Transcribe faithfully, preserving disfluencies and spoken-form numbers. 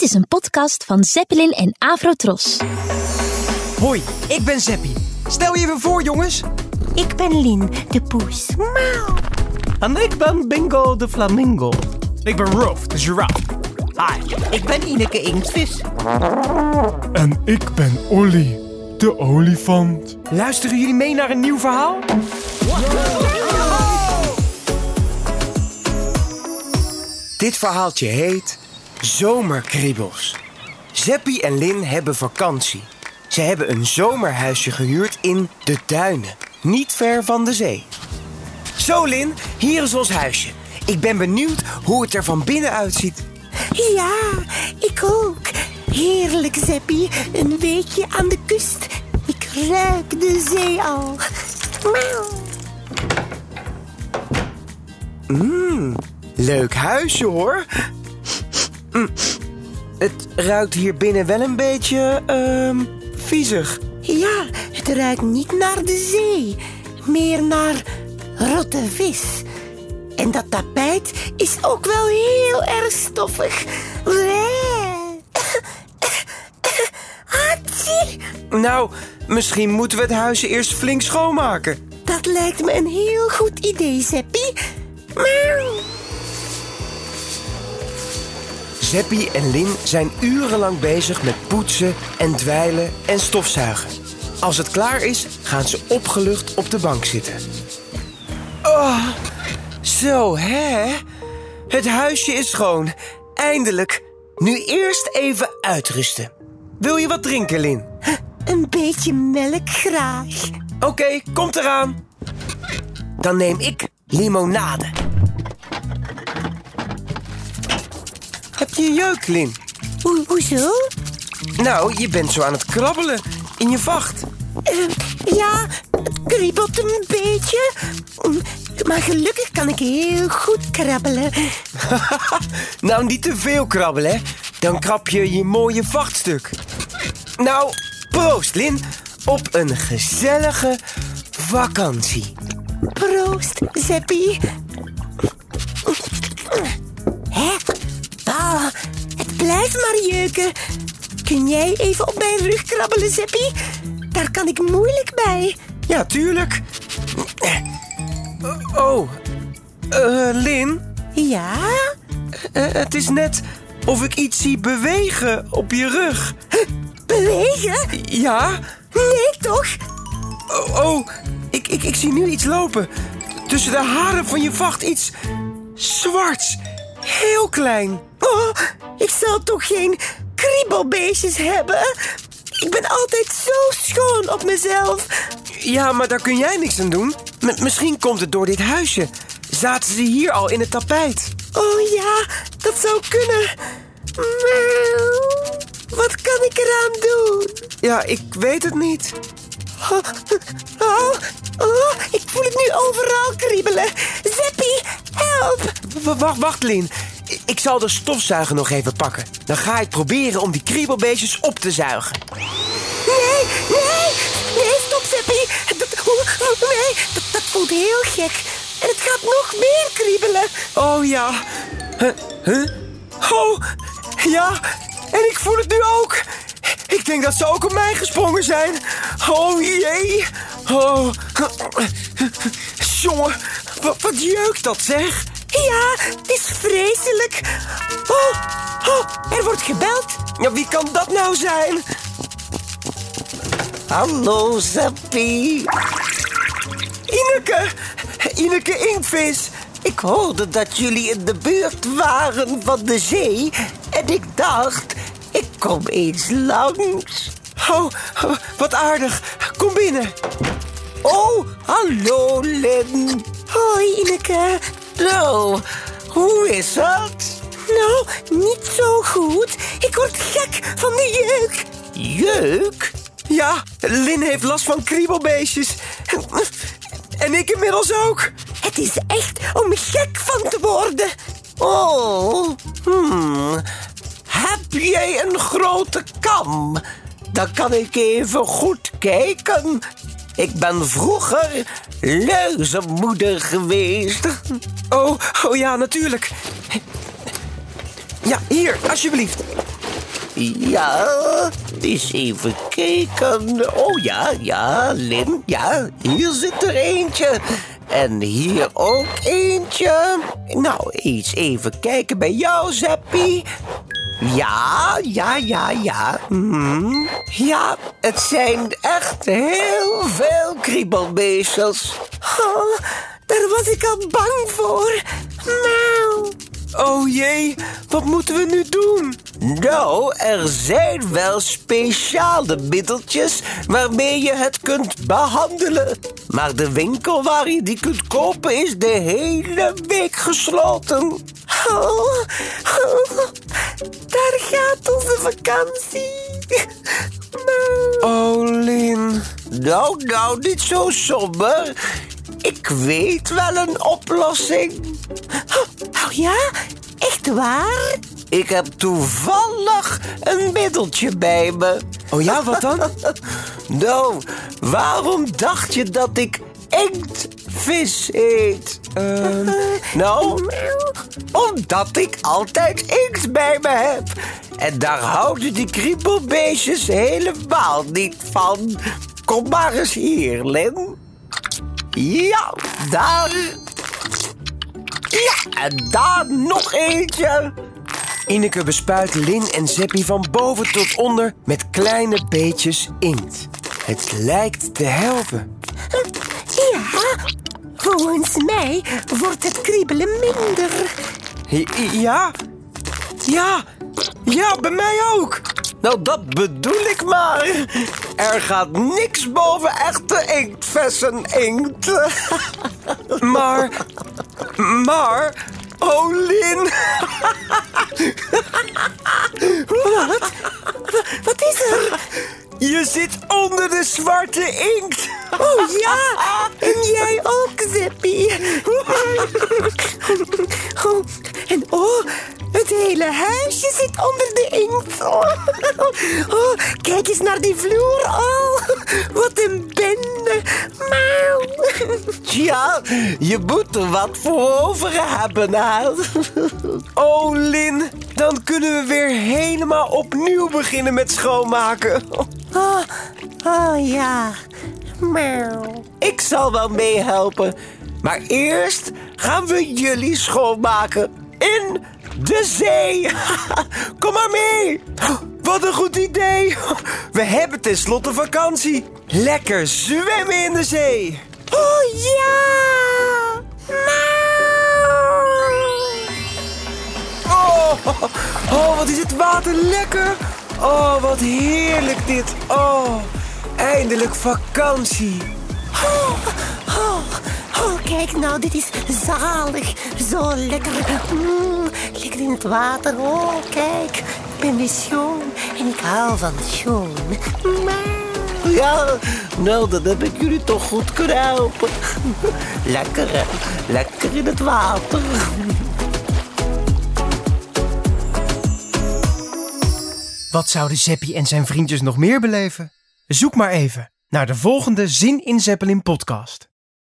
is een podcast van Zeppelin en Avrotros. Hoi, ik ben Zeppie. Stel je even voor, jongens. Ik ben Lin, de poes. Miauw. En ik ben Bingo de flamingo. Ik ben Rolf, de giraffe. Hi, ik ben Ineke Inktvis. En ik ben Olly, de olifant. Luisteren jullie mee naar een nieuw verhaal? Dit verhaaltje heet Zomerkriebels. Zeppie en Lin hebben vakantie. Ze hebben een zomerhuisje gehuurd in de duinen, niet ver van de zee. Zo, Lin, hier is ons huisje. Ik ben benieuwd hoe het er van binnen uitziet. Ja, ik ook. Heerlijk, Zeppie. Een beetje aan de kust. Ik ruik de zee al. Miauw. Mmm, leuk huisje, hoor. Mm, het ruikt hier binnen wel een beetje, ehm, viezig. Ja, het ruikt niet naar de zee. Meer naar rotte vis. En dat tapijt is ook wel heel erg stoffig. Atsie! Nou, misschien moeten we het huisje eerst flink schoonmaken. Dat lijkt me een heel goed idee, Zeppie. Miauw. Zeppie en Lin zijn urenlang bezig met poetsen en dweilen en stofzuigen. Als het klaar is, gaan ze opgelucht op de bank zitten. Oh, zo, hè? Het huisje is schoon. Eindelijk. Nu eerst even uitrusten. Wil je wat drinken, Lin? Een beetje melk graag. Oké, okay, komt eraan. Dan neem ik limonade. Heb je jeuk, Lin? Ho- hoezo? Nou, je bent zo aan het krabbelen in je vacht. Uh, ja, het kriebelt een beetje. Maar gelukkig kan ik heel goed krabbelen. Nou, niet te veel krabbelen, hè? Dan krab je je mooie vachtstuk. Nou, proost, Lin. Op een gezellige vakantie. Proost, Zeppie. Hè? Ah, het blijft maar jeuken. Kun jij even op mijn rug krabbelen, Zeppie? Daar kan ik moeilijk bij. Ja, tuurlijk. Oh, uh, Lin? Ja? Uh, het is net of ik iets zie bewegen op je rug. Bewegen? Ja? Nee, toch? Oh, oh ik, ik, ik zie nu iets lopen. Tussen de haren van je vacht iets zwarts. Heel klein. Oh, ik zal toch geen kriebelbeestjes hebben? Ik ben altijd zo schoon op mezelf. Ja, maar daar kun jij niks aan doen. M- misschien komt het door dit huisje. Zaten ze hier al in het tapijt? Oh ja, dat zou kunnen. Miauw. Wat kan ik eraan doen? Ja, ik weet het niet. Oh, oh, oh, ik voel het nu overal kriebelen. Zeppie, help! W- wacht, wacht, Lin. I- Ik zal de stofzuiger nog even pakken. Dan ga ik proberen om die kriebelbeestjes op te zuigen. Nee, nee, nee, stop, Zeppie. Dat, nee, dat, dat voelt heel gek. En het gaat nog meer kriebelen. Oh ja. Huh? Huh? Oh, ja. En ik voel het nu ook. Ik denk dat ze ook op mij gesprongen zijn. Oh jee. Oh. Jongen, wat, wat jeukt dat, zeg? Ja, het is vreselijk. Oh, oh, er wordt gebeld. Ja, wie kan dat nou zijn? Hallo, Zeppie. Ineke. Ineke Inktvis. Ik hoorde dat jullie in de buurt waren van de zee. En ik dacht, ik kom eens langs. Oh, wat aardig. Kom binnen. Oh, hallo, Lin. Hoi, Ineke. Nou, hoe is het? Nou, niet zo goed. Ik word gek van de jeuk. Jeuk? Ja, Lin heeft last van kriebelbeestjes. En ik inmiddels ook. Het is echt om gek van te worden. Oh, hmm. Heb jij een grote kam? Dan kan ik even goed kijken. Ik ben vroeger luizenmoeder geweest. Oh, oh ja, natuurlijk. Ja, hier, alsjeblieft. Ja, eens even kijken. Oh ja, ja, Lin, ja, hier zit er eentje. En hier ook eentje. Nou, eens even kijken bij jou, Zeppie. Ja, ja, ja, ja. Hmm. Ja, het zijn echt heel veel kriebelbeestjes. Oh, daar was ik al bang voor. Nou... Oh jee, wat moeten we nu doen? Nou, er zijn wel speciale middeltjes waarmee je het kunt behandelen. Maar de winkel waar je die kunt kopen is de hele week gesloten. Oh, oh, daar gaat onze vakantie. Oh, Lin. Nou, nou, niet zo somber. Ik weet wel een oplossing. Oh ja? Echt waar? Ik heb toevallig een middeltje bij me. Oh ja, wat dan? Nou, waarom dacht je dat ik inktvis eet? Uh, nou, omdat ik altijd inkt bij me heb. En daar houden die kriebelbeestjes helemaal niet van. Kom maar eens hier, Lin. Ja, daar. Ja, en daar nog eentje. Ineke bespuit Lin en Zeppie van boven tot onder met kleine beetjes inkt. Het lijkt te helpen. Ja, volgens mij wordt het kriebelen minder. Ja? Ja, ja, bij mij ook. Nou, dat bedoel ik maar. Er gaat niks boven echte inktvissen inkt. Maar, maar, oh Lin. Wat? Wat is er? Je zit onder de zwarte inkt. Oh ja, en jij ook, Zeppie. Oh, en oh, het hele huisje zit onder de inkt. Oh, kijk eens naar die vloer. Oh, wat een bende. Mauw. Tja, je moet er wat voor over hebben, hè? Oh Lin, dan kunnen we weer helemaal opnieuw beginnen met schoonmaken. Oh, oh ja. Mauw. Ik zal wel meehelpen. Maar eerst gaan we jullie schoonmaken. In de zee. Kom maar mee. Wat een goed idee. We hebben tenslotte vakantie. Lekker zwemmen in de zee. Oh ja. Mauw. Oh, oh, wat is het water lekker. Oh, wat heerlijk dit. Oh, eindelijk vakantie. Oh, oh, oh, kijk nou, dit is zalig. Zo lekker. Mm, lekker in het water. Oh, kijk. Ik ben weer schoon. En ik hou van schoon. Maar... Ja, nou, dan heb ik jullie toch goed kunnen helpen. Lekker, hè? Lekker in het water. Wat zouden Zeppie en zijn vriendjes nog meer beleven? Zoek maar even naar de volgende Zin in Zeppelin podcast.